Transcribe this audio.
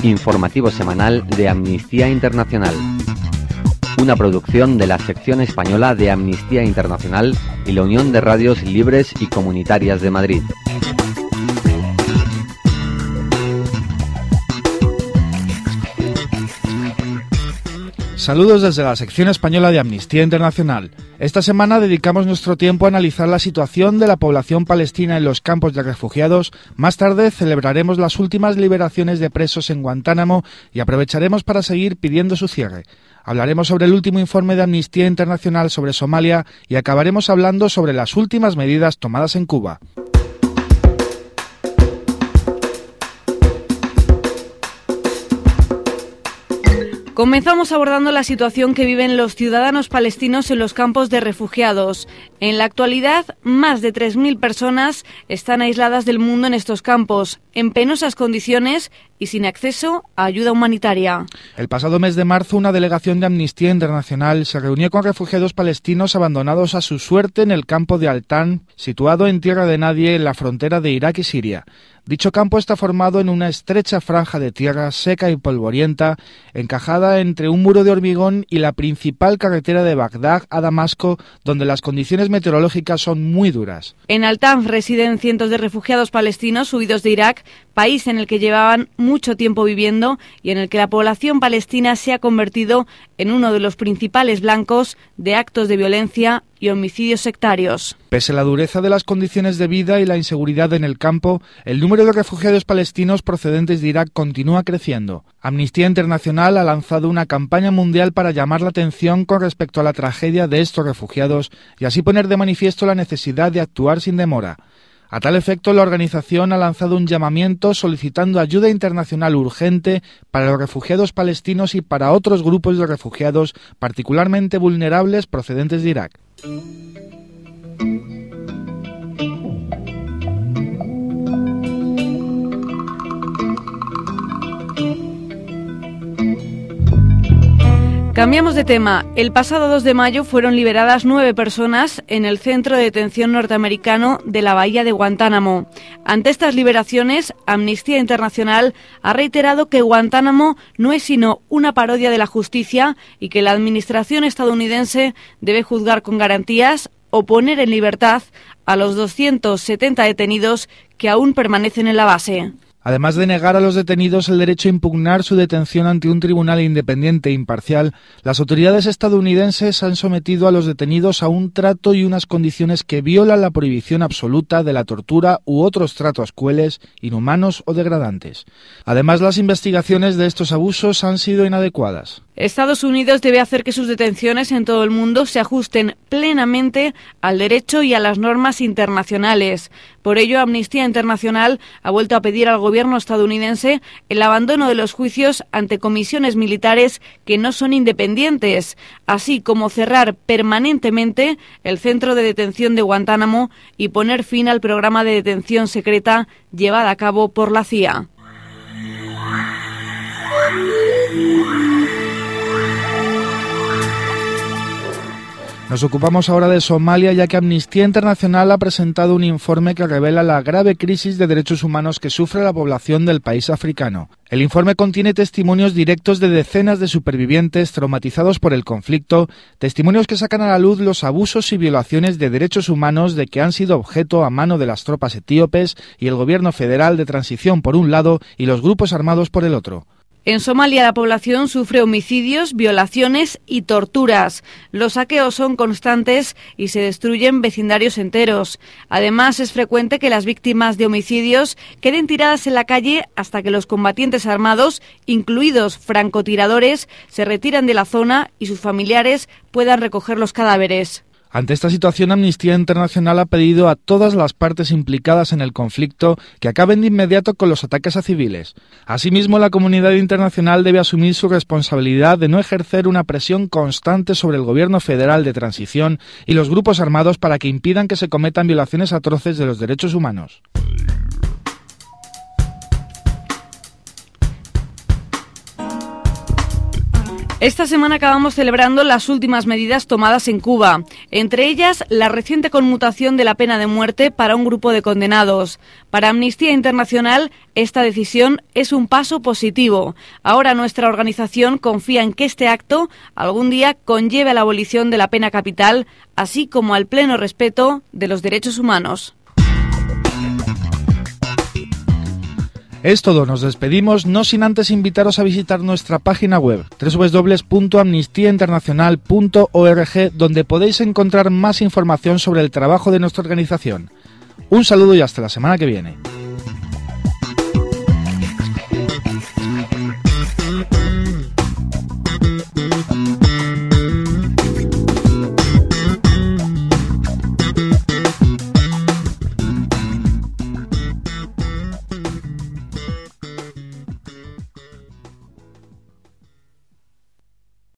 informativo semanal de Amnistía Internacional. Una producción de la sección española de Amnistía Internacional y la Unión de Radios Libres y Comunitarias de Madrid. Saludos desde la sección española de Amnistía Internacional. Esta semana dedicamos nuestro tiempo a analizar la situación de la población palestina en los campos de refugiados. Más tarde celebraremos las últimas liberaciones de presos en Guantánamo y aprovecharemos para seguir pidiendo su cierre. Hablaremos sobre el último informe de Amnistía Internacional sobre Somalia y acabaremos hablando sobre las últimas medidas tomadas en Cuba. Comenzamos abordando la situación que viven los ciudadanos palestinos en los campos de refugiados. En la actualidad, más de 3.000 personas están aisladas del mundo en estos campos, en penosas condiciones y sin acceso a ayuda humanitaria. El pasado mes de marzo, una delegación de Amnistía Internacional se reunió con refugiados palestinos abandonados a su suerte en el campo de Al-Tan, situado en tierra de nadie en la frontera de Irak y Siria. Dicho campo está formado en una estrecha franja de tierra seca y polvorienta, encajada entre un muro de hormigón y la principal carretera de Bagdad a Damasco, donde las condiciones meteorológicas son muy duras. En Al-Tan residen cientos de refugiados palestinos huidos de Irak, país en el que llevaban mucho tiempo viviendo y en el que la población palestina se ha convertido en uno de los principales blancos de actos de violencia y homicidios sectarios. Pese a la dureza de las condiciones de vida y la inseguridad en el campo, el número de refugiados palestinos procedentes de Irak continúa creciendo. Amnistía Internacional ha lanzado una campaña mundial para llamar la atención con respecto a la tragedia de estos refugiados y así poner de manifiesto la necesidad de actuar sin demora. A tal efecto, la organización ha lanzado un llamamiento solicitando ayuda internacional urgente para los refugiados palestinos y para otros grupos de refugiados particularmente vulnerables procedentes de Irak. Cambiamos de tema. El pasado 2 de mayo fueron liberadas 9 personas en el centro de detención norteamericano de la bahía de Guantánamo. Ante estas liberaciones, Amnistía Internacional ha reiterado que Guantánamo no es sino una parodia de la justicia y que la administración estadounidense debe juzgar con garantías o poner en libertad a los 270 detenidos que aún permanecen en la base. Además de negar a los detenidos el derecho a impugnar su detención ante un tribunal independiente e imparcial, las autoridades estadounidenses han sometido a los detenidos a un trato y unas condiciones que violan la prohibición absoluta de la tortura u otros tratos crueles, inhumanos o degradantes. Además, las investigaciones de estos abusos han sido inadecuadas. Estados Unidos debe hacer que sus detenciones en todo el mundo se ajusten plenamente al derecho y a las normas internacionales. Por ello, Amnistía Internacional ha vuelto a pedir al gobierno estadounidense el abandono de los juicios ante comisiones militares que no son independientes, así como cerrar permanentemente el centro de detención de Guantánamo y poner fin al programa de detención secreta llevada a cabo por la CIA. Nos ocupamos ahora de Somalia, ya que Amnistía Internacional ha presentado un informe que revela la grave crisis de derechos humanos que sufre la población del país africano. El informe contiene testimonios directos de decenas de supervivientes traumatizados por el conflicto, testimonios que sacan a la luz los abusos y violaciones de derechos humanos de que han sido objeto a mano de las tropas etíopes y el gobierno federal de transición por un lado y los grupos armados por el otro. En Somalia la población sufre homicidios, violaciones y torturas. Los saqueos son constantes y se destruyen vecindarios enteros. Además, es frecuente que las víctimas de homicidios queden tiradas en la calle hasta que los combatientes armados, incluidos francotiradores, se retiran de la zona y sus familiares puedan recoger los cadáveres. Ante esta situación, Amnistía Internacional ha pedido a todas las partes implicadas en el conflicto que acaben de inmediato con los ataques a civiles. Asimismo, la comunidad internacional debe asumir su responsabilidad de no ejercer una presión constante sobre el gobierno federal de transición y los grupos armados para que impidan que se cometan violaciones atroces de los derechos humanos. Esta semana acabamos celebrando las últimas medidas tomadas en Cuba, entre ellas la reciente conmutación de la pena de muerte para un grupo de condenados. Para Amnistía Internacional, esta decisión es un paso positivo. Ahora nuestra organización confía en que este acto algún día conlleve a la abolición de la pena capital, así como al pleno respeto de los derechos humanos. Es todo, nos despedimos, no sin antes invitaros a visitar nuestra página web www.amnistiainternacional.org, donde podéis encontrar más información sobre el trabajo de nuestra organización. Un saludo y hasta la semana que viene.